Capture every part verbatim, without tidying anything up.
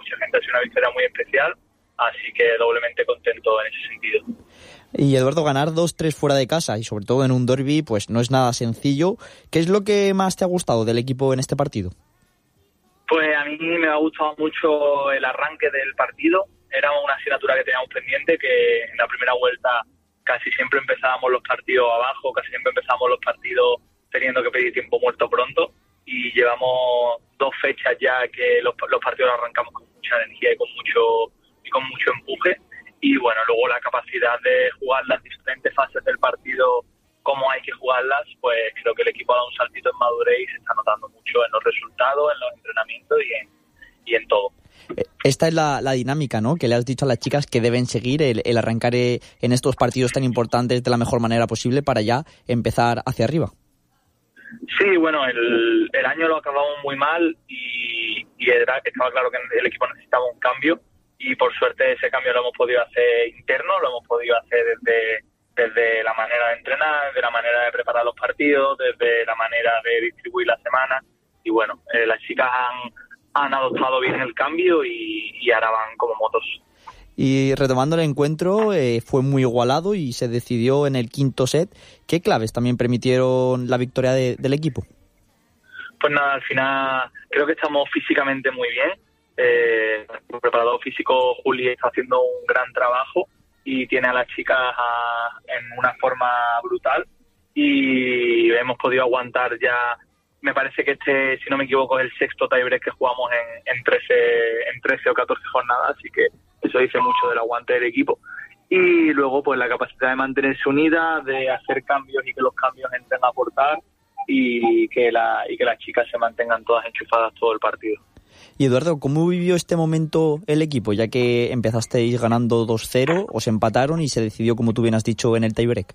mucha gente ha sido una victoria muy especial, así que doblemente contento en ese sentido. Y Eduardo, ganar dos tres fuera de casa y sobre todo en un derbi, pues no es nada sencillo. ¿Qué es lo que más te ha gustado del equipo en este partido? Pues a mí me ha gustado mucho el arranque del partido. Era una asignatura que teníamos pendiente, que en la primera vuelta casi siempre empezábamos los partidos abajo, casi siempre empezábamos los partidos teniendo que pedir tiempo muerto pronto, y llevamos dos fechas ya que los, los partidos los arrancamos con mucha energía y con mucho y con mucho empuje. Y bueno, luego la capacidad de jugar las diferentes fases del partido, cómo hay que jugarlas, pues creo que el equipo ha dado un saltito en madurez y se está notando mucho en los resultados, en los entrenamientos y en, y en todo. Esta es la, la dinámica, ¿no?, que le has dicho a las chicas que deben seguir, el, el arrancar en estos partidos tan importantes de la mejor manera posible para ya empezar hacia arriba. Sí, bueno, el, el año lo acabamos muy mal y, y era, estaba claro que el equipo necesitaba un cambio, y por suerte ese cambio lo hemos podido hacer interno, lo hemos podido hacer desde, desde la manera de entrenar, desde la manera de preparar los partidos, desde la manera de distribuir la semana, y bueno, eh, las chicas han, han adoptado bien el cambio y, y ahora van como motos. Y retomando el encuentro, eh, fue muy igualado y se decidió en el quinto set. ¿Qué claves también permitieron la victoria de, del equipo? Pues nada, al final creo que estamos físicamente muy bien. Eh, el preparador físico Juli está haciendo un gran trabajo y tiene a las chicas a, en una forma brutal, y hemos podido aguantar ya. Me parece que este, si no me equivoco, es el sexto tiebreak que jugamos en, en, trece, en trece o catorce jornadas, así que eso dice mucho del aguante del equipo. Y luego pues la capacidad de mantenerse unida, de hacer cambios y que los cambios entren a aportar, y que, la, y que las chicas se mantengan todas enchufadas todo el partido. Y Eduardo, ¿cómo vivió este momento el equipo? Ya que empezasteis ganando dos cero, os empataron y se decidió, como tú bien has dicho, en el tiebreak.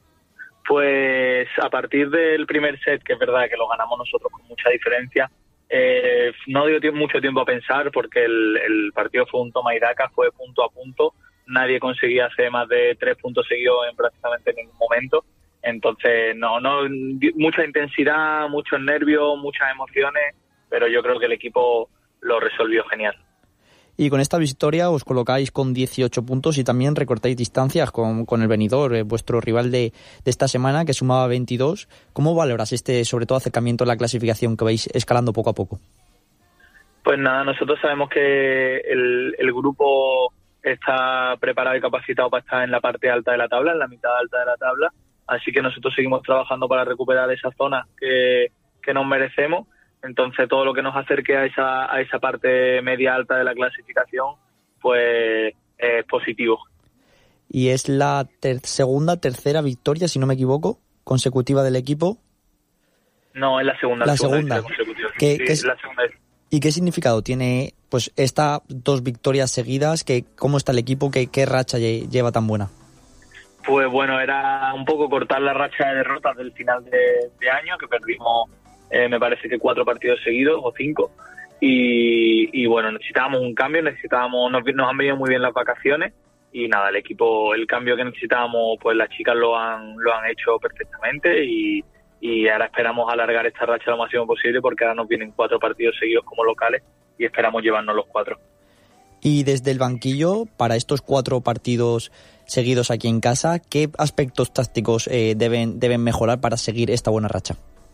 Pues a partir del primer set, que es verdad que lo ganamos nosotros con mucha diferencia, eh, no dio tiempo, mucho tiempo a pensar, porque el, el partido fue un toma y daca, fue punto a punto, nadie conseguía hacer más de tres puntos seguidos en prácticamente ningún momento. Entonces, no, no, mucha intensidad, muchos nervios, muchas emociones, pero yo creo que el equipo lo resolvió genial. Y con esta victoria os colocáis con dieciocho puntos y también recortáis distancias con, con el Benidorm, eh, vuestro rival de, de esta semana, que sumaba veintidós. ¿Cómo valoras este, sobre todo, acercamiento a la clasificación que vais escalando poco a poco? Pues nada, nosotros sabemos que el, el grupo está preparado y capacitado para estar en la parte alta de la tabla, en la mitad alta de la tabla, así que nosotros seguimos trabajando para recuperar esa zona que, que nos merecemos. Entonces todo lo que nos acerque a esa a esa parte media alta de la clasificación, pues es positivo. Y es la ter- segunda, tercera victoria, si no me equivoco, consecutiva del equipo. No, es la segunda. La segunda, segunda. consecutiva. ¿Qué, sí, qué es la segunda. ¿Y qué significado tiene pues estas dos victorias seguidas? Que, ¿cómo está el equipo? ¿Qué, qué racha lle- lleva tan buena? Pues bueno, era un poco cortar la racha de derrotas del final de, de año, que perdimos Eh, me parece que cuatro partidos seguidos o cinco, y, y bueno, necesitábamos un cambio, necesitábamos nos, nos han venido muy bien las vacaciones, y nada, el equipo, el cambio que necesitábamos, pues las chicas lo han lo han hecho perfectamente, y, y ahora esperamos alargar esta racha lo máximo posible, porque ahora nos vienen cuatro partidos seguidos como locales y esperamos llevarnos los cuatro. Y desde el banquillo, para estos cuatro partidos seguidos aquí en casa, ¿qué aspectos tácticos eh, deben deben mejorar para seguir esta buena racha?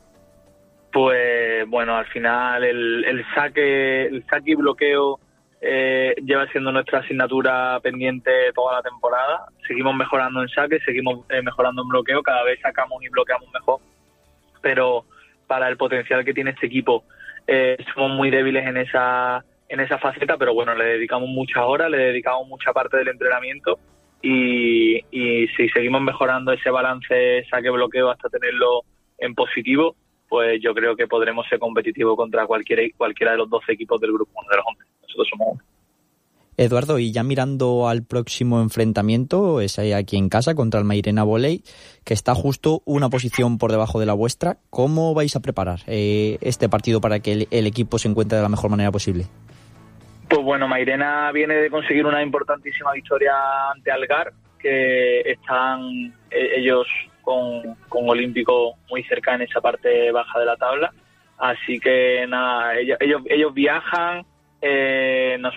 Pues bueno, al final el, el saque el saque y bloqueo eh, lleva siendo nuestra asignatura pendiente toda la temporada. Seguimos mejorando en saque, seguimos eh, mejorando en bloqueo, cada vez sacamos y bloqueamos mejor, pero para el potencial que tiene este equipo eh, somos muy débiles en esa en esa faceta, pero bueno, le dedicamos muchas horas, le dedicamos mucha parte del entrenamiento, y, y si seguimos mejorando ese balance saque-bloqueo hasta tenerlo en positivo, pues yo creo que podremos ser competitivos contra cualquiera, cualquiera de los doce equipos del grupo uno de los hombres. Nosotros somos uno. Eduardo, y ya mirando al próximo enfrentamiento, es ahí aquí en casa contra el Mairena Volley, que está justo una posición por debajo de la vuestra. ¿Cómo vais a preparar eh, este partido para que el, el equipo se encuentre de la mejor manera posible? Pues bueno, Mairena viene de conseguir una importantísima victoria ante Algar, que están ellos con, con Olímpico muy cerca en esa parte baja de la tabla. Así que nada, ellos, ellos, ellos viajan, eh, nos